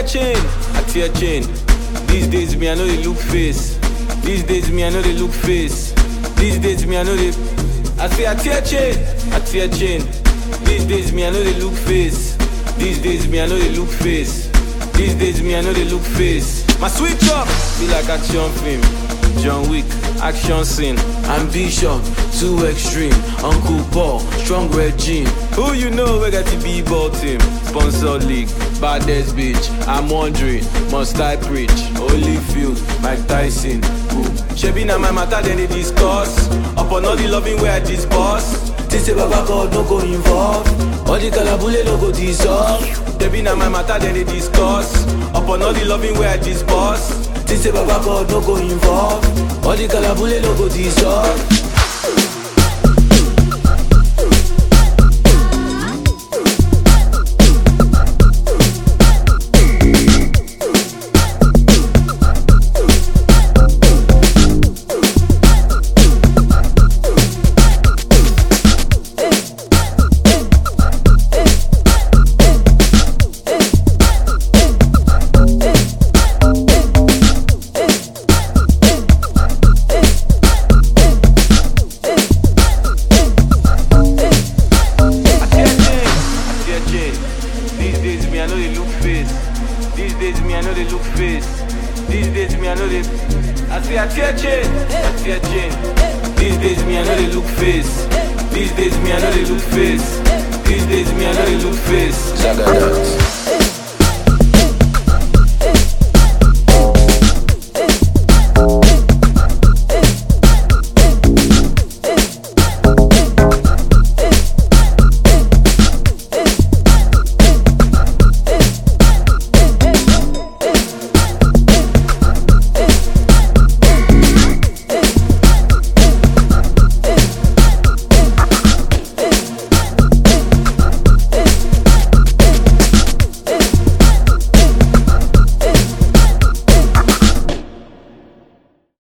tear chain, I tear chain. These days me I know they look face. These days me I know they look face. These days me I know they. I say I tear chain, I tear chain. These days me I know they look face. These days me I know they look face. These days me I know they look face. My switch up, feel like action film. John Wick, action scene. Ambition, too extreme. Uncle Paul, strong regime. Who you know we got the B-ball team? Sponsor league, baddest bitch. I'm wondering, must I preach? Holyfield, Mike Tyson. Shebi na my matter then they discuss. Upon all the loving where I discuss. This say Baba God no go involve. All the calabule no go dissolve. Shebi na my matter then they discuss. Upon all the loving where I discuss. This say Baba God no go involve. All the calabule no go dissolve. These days me I know they look face. These days me I know they. I say I tear chain, I tear chain. These days me I know they look face. These days me I know they look face. These days me I know they look face. Zagadot.